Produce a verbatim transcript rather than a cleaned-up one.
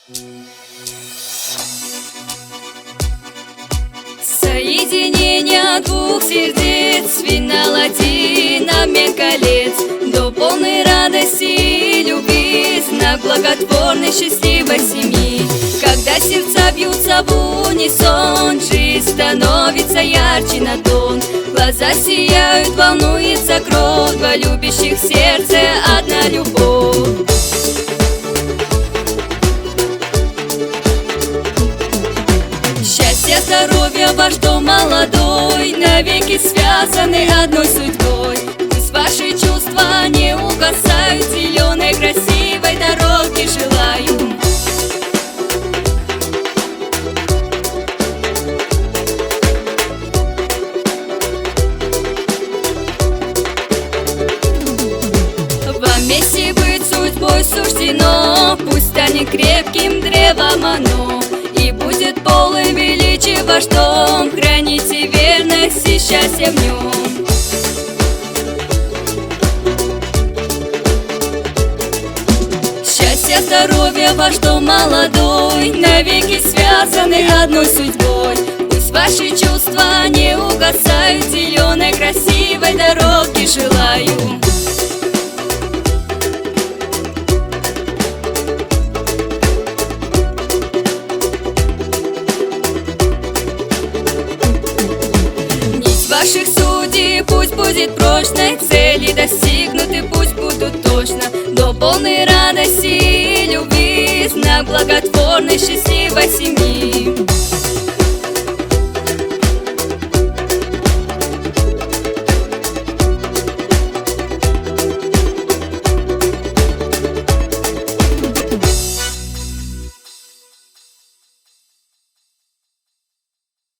Соединение двух сердец, финал один обмен колец, до полной радости и любви, знак благотворной счастливой семьи. Когда сердца бьются в унисон, жизнь становится ярче на тон. Глаза сияют, волнуется кровь, два любящих в сердце одна любовь. Счастье, здоровье, ваш дом молодой, навеки связаны одной судьбой. Пусть ваши чувства не угасают, зеленой красивой дороги желаю. Вам вместе быть судьбой суждено, пусть станет крепким древом оно, и будет полон величия ваш дом. Храните верность и счастье в нем. Счастье, здоровье, ваш дом молодой, навеки связаны одной судьбой. Пусть ваши чувства не угасают, зеленой красивой дороги желаю. Ваших судей пусть будет прочной, цели достигнуты пусть будут точно, до полной радости и любви, знак благотворной счастливой семьи.